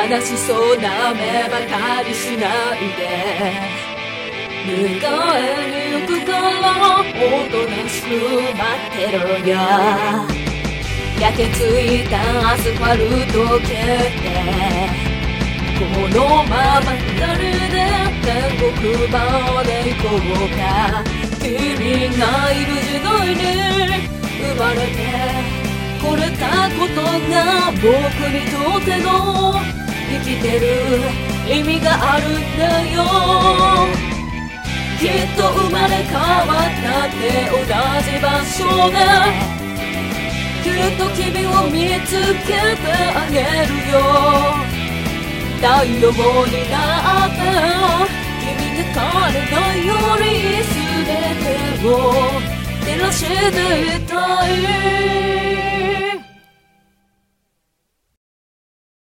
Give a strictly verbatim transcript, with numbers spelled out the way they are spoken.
悲しそうな目ばかりしないで迎えに行くからおとなしく待ってろよ。焼けついたアスファルト蹴ってこのまま二人で天国まで行こうか。君がいる時代に生まれてこれたことが僕にとっての生きてる意味があるんだよ。きっと生まれ変わったって同じ場所できっと君を見つけてあげるよ。太陽になって君が彼のように全てを照らしていたい。